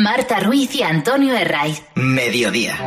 Marta Ruiz y Antonio Herraiz. Mediodía.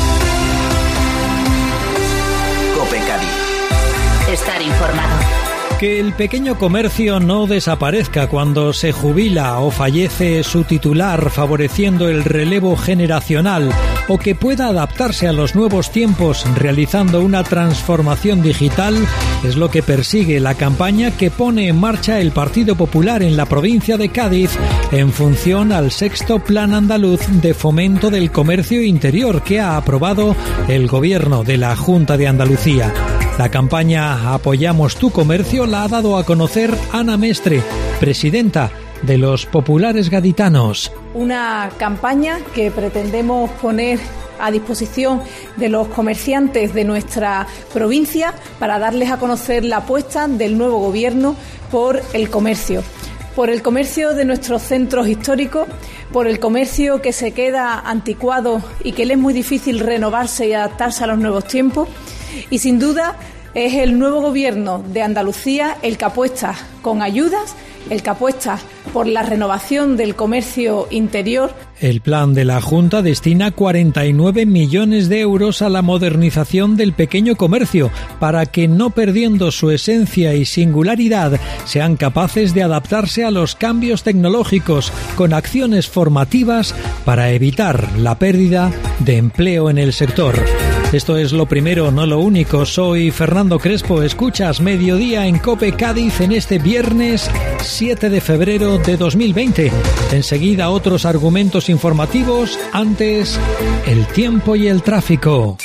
COPE Cádiz. Estar informado. Que el pequeño comercio no desaparezca cuando se jubila o fallece su titular, favoreciendo el relevo generacional, o que pueda adaptarse a los nuevos tiempos realizando una transformación digital, es lo que persigue la campaña que pone en marcha el Partido Popular en la provincia de Cádiz en función al 6º Plan Andaluz de Fomento del Comercio Interior que ha aprobado el Gobierno de la Junta de Andalucía. La campaña Apoyamos tu comercio la ha dado a conocer Ana Mestre, presidenta de los populares gaditanos. Una campaña que pretendemos poner a disposición de los comerciantes de nuestra provincia para darles a conocer la apuesta del nuevo gobierno por el comercio de nuestros centros históricos, por el comercio que se queda anticuado y que le es muy difícil renovarse y adaptarse a los nuevos tiempos. Y sin duda es el nuevo gobierno de Andalucía el que apuesta con ayudas, el que apuesta por la renovación del comercio interior. El plan de la Junta destina 49 millones de euros a la modernización del pequeño comercio para que, no perdiendo su esencia y singularidad, sean capaces de adaptarse a los cambios tecnológicos con acciones formativas para evitar la pérdida de empleo en el sector. Esto es lo primero, no lo único. Soy Fernando Crespo. Escuchas Mediodía en COPE Cádiz en este viernes 7 de febrero de 2020. Enseguida otros argumentos informativos. Antes, el tiempo y el tráfico.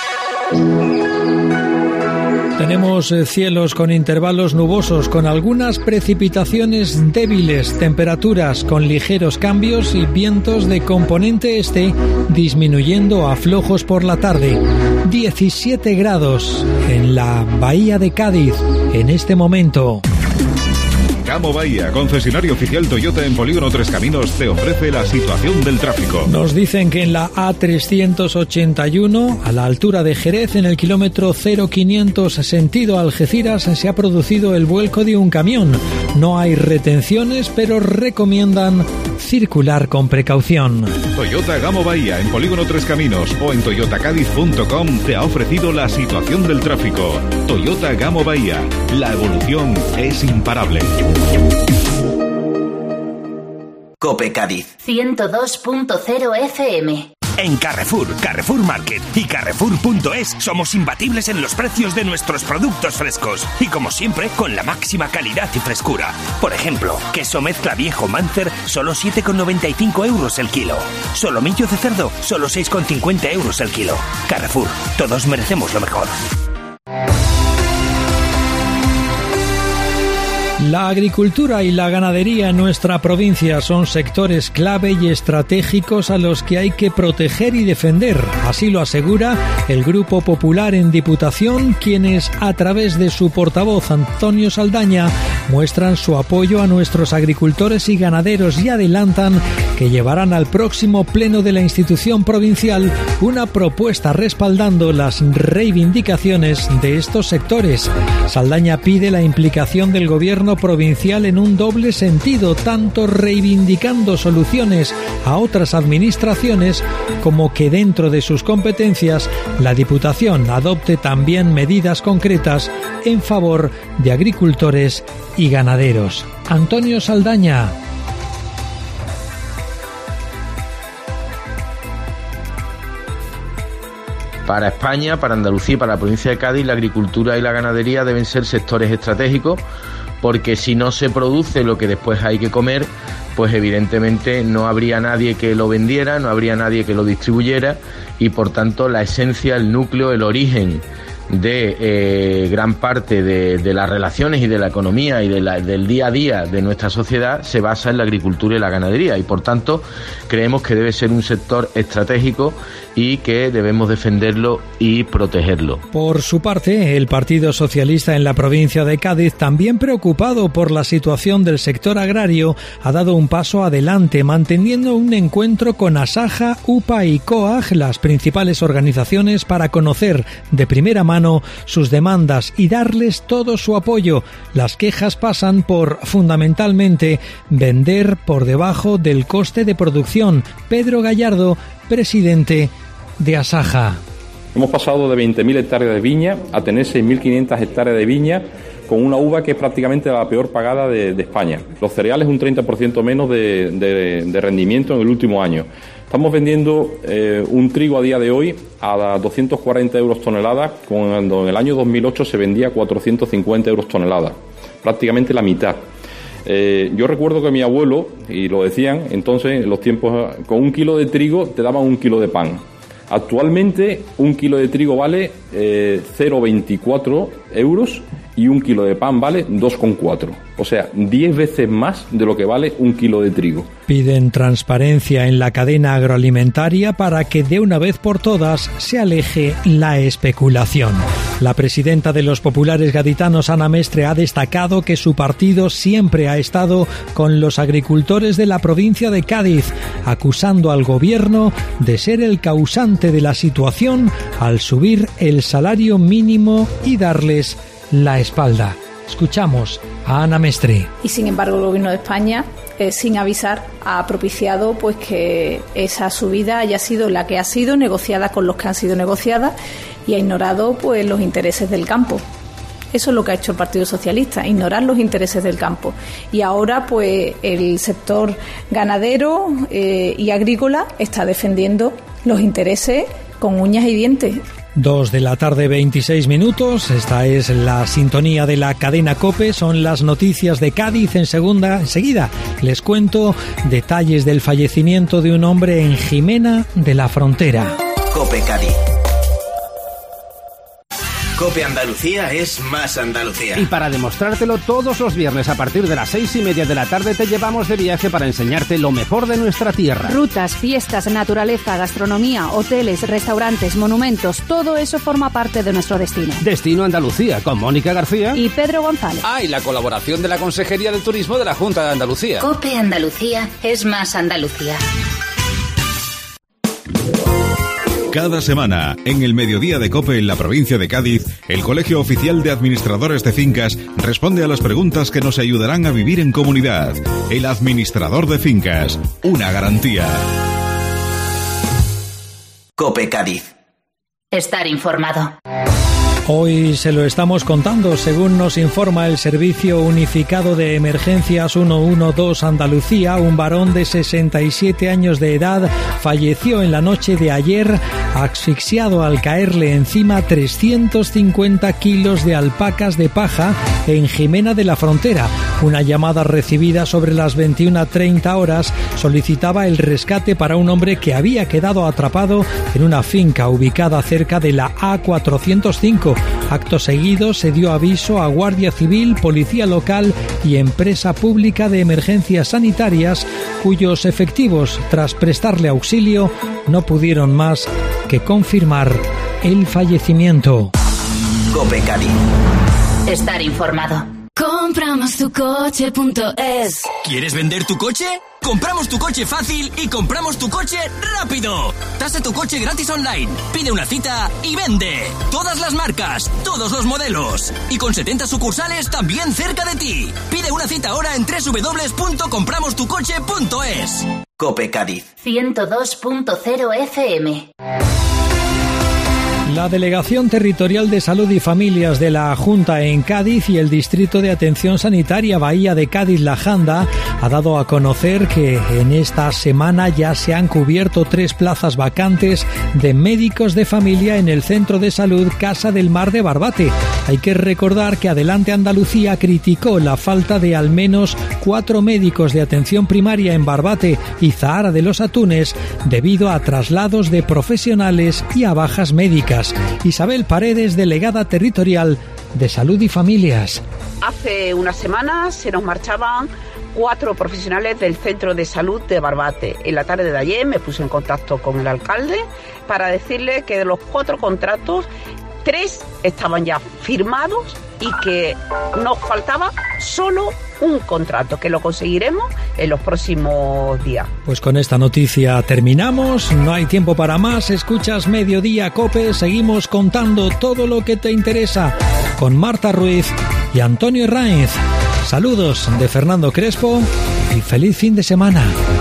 Tenemos cielos con intervalos nubosos, con algunas precipitaciones débiles, temperaturas con ligeros cambios y vientos de componente este disminuyendo a flojos por la tarde. 17 grados en la Bahía de Cádiz en este momento. Gamo Bahía, concesionario oficial Toyota en Polígono Tres Caminos, te ofrece la situación del tráfico. Nos dicen que en la A381, a la altura de Jerez, en el kilómetro 0500 sentido Algeciras, se ha producido el vuelco de un camión. No hay retenciones, pero recomiendan circular con precaución. Toyota Gamo Bahía, en Polígono Tres Caminos o en toyotacadiz.com, te ha ofrecido la situación del tráfico. Toyota Gamo Bahía, la evolución es imparable. COPE Cádiz 102.0 FM. En Carrefour, Carrefour Market y Carrefour.es somos imbatibles en los precios de nuestros productos frescos y, como siempre, con la máxima calidad y frescura. Por ejemplo, queso mezcla viejo Mancer, solo 7,95 euros el kilo. Solomillo de cerdo, solo 6,50 euros el kilo. Carrefour, todos merecemos lo mejor. La agricultura y la ganadería en nuestra provincia son sectores clave y estratégicos a los que hay que proteger y defender. Así lo asegura el Grupo Popular en Diputación, quienes, a través de su portavoz Antonio Saldaña, muestran su apoyo a nuestros agricultores y ganaderos y adelantan que llevarán al próximo pleno de la institución provincial una propuesta respaldando las reivindicaciones de estos sectores. Saldaña pide la implicación del gobierno provincial en un doble sentido, tanto reivindicando soluciones a otras administraciones como que dentro de sus competencias la Diputación adopte también medidas concretas en favor de agricultores y ganaderos. Antonio Saldaña. Para España, para Andalucía y para la provincia de Cádiz, la agricultura y la ganadería deben ser sectores estratégicos, porque si no se produce lo que después hay que comer, pues evidentemente no habría nadie que lo vendiera, no habría nadie que lo distribuyera y por tanto la esencia, el núcleo, el origen de gran parte de las relaciones y de la economía y del día a día de nuestra sociedad se basa en la agricultura y la ganadería y por tanto creemos que debe ser un sector estratégico y que debemos defenderlo y protegerlo. Por su parte, el Partido Socialista en la provincia de Cádiz, también preocupado por la situación del sector agrario, ha dado un paso adelante, manteniendo un encuentro con Asaja, UPA y COAG, las principales organizaciones, para conocer de primera mano sus demandas y darles todo su apoyo. Las quejas pasan por, fundamentalmente, vender por debajo del coste de producción. Pedro Gallardo, presidente de Asaja. Hemos pasado de 20.000 hectáreas de viña a tener 6.500 hectáreas de viña con una uva que es prácticamente la peor pagada de España. Los cereales un 30% menos de rendimiento en el último año. Estamos vendiendo un trigo a día de hoy a 240 euros tonelada, cuando en el año 2008 se vendía a 450 euros tonelada, prácticamente la mitad. Yo recuerdo que mi abuelo, y lo decían entonces en los tiempos, con 1 kilo de trigo te daban 1 kilo de pan. Actualmente 1 kilo de trigo vale 0,24 euros y 1 kilo de pan vale 2,4. O sea, 10 veces más de lo que vale 1 kilo de trigo. Piden transparencia en la cadena agroalimentaria para que de una vez por todas se aleje la especulación. La presidenta de los populares gaditanos, Ana Mestre, ha destacado que su partido siempre ha estado con los agricultores de la provincia de Cádiz, acusando al gobierno de ser el causante de la situación al subir el salario mínimo y darles la espalda. Escuchamos a Ana Mestre. Y sin embargo el gobierno de España, sin avisar, ha propiciado pues que esa subida haya sido la que ha sido, negociada con los que han sido negociadas, y ha ignorado pues los intereses del campo. Eso es lo que ha hecho el Partido Socialista, ignorar los intereses del campo. Y ahora pues el sector ganadero y agrícola está defendiendo los intereses con uñas y dientes. 2 de la tarde, 26 minutos. Esta es la sintonía de la cadena COPE. Son las noticias de Cádiz. Enseguida les cuento detalles del fallecimiento de un hombre en Jimena de la Frontera. COPE Cádiz. COPE Andalucía es más Andalucía. Y para demostrártelo, todos los viernes a partir de las 6:30 de la tarde te llevamos de viaje para enseñarte lo mejor de nuestra tierra. Rutas, fiestas, naturaleza, gastronomía, hoteles, restaurantes, monumentos, todo eso forma parte de nuestro destino. Destino Andalucía, con Mónica García y Pedro González. Y la colaboración de la Consejería de Turismo de la Junta de Andalucía. COPE Andalucía es más Andalucía. Cada semana, en el mediodía de COPE en la provincia de Cádiz, el Colegio Oficial de Administradores de Fincas responde a las preguntas que nos ayudarán a vivir en comunidad. El administrador de fincas, una garantía. COPE Cádiz. Estar informado. Hoy se lo estamos contando, según nos informa el Servicio Unificado de Emergencias 112 Andalucía, un varón de 67 años de edad falleció en la noche de ayer asfixiado al caerle encima 350 kilos de alpacas de paja en Jimena de la Frontera. Una llamada recibida sobre las 21:30 horas solicitaba el rescate para un hombre que había quedado atrapado en una finca ubicada cerca de la A405. Acto seguido se dio aviso a Guardia Civil, Policía Local y Empresa Pública de Emergencias Sanitarias, cuyos efectivos, tras prestarle auxilio, no pudieron más que confirmar el fallecimiento. COPE Cádiz. Estar informado. Compramostucoche.es. ¿Quieres vender tu coche? Compramos tu coche fácil y compramos tu coche rápido. Tasa tu coche gratis online. Pide una cita y vende. Todas las marcas, todos los modelos. Y con 70 sucursales también cerca de ti. Pide una cita ahora en www.compramostucoche.es. COPE Cádiz. 102.0 FM. La Delegación Territorial de Salud y Familias de la Junta en Cádiz y el Distrito de Atención Sanitaria Bahía de Cádiz-La Janda ha dado a conocer que en esta semana ya se han cubierto 3 plazas vacantes de médicos de familia en el Centro de Salud Casa del Mar de Barbate. Hay que recordar que Adelante Andalucía criticó la falta de al menos 4 médicos de atención primaria en Barbate y Zahara de los Atunes debido a traslados de profesionales y a bajas médicas. Isabel Paredes, delegada territorial de Salud y Familias. Hace unas semanas se nos marchaban 4 profesionales del Centro de Salud de Barbate. En la tarde de ayer me puse en contacto con el alcalde para decirle que de los 4 contratos, 3 estaban ya firmados y que nos faltaba solo un contrato, que lo conseguiremos en los próximos días. Pues con esta noticia terminamos, no hay tiempo para más, escuchas Mediodía COPE, seguimos contando todo lo que te interesa con Marta Ruiz y Antonio Herráiz. Saludos de Fernando Crespo y feliz fin de semana.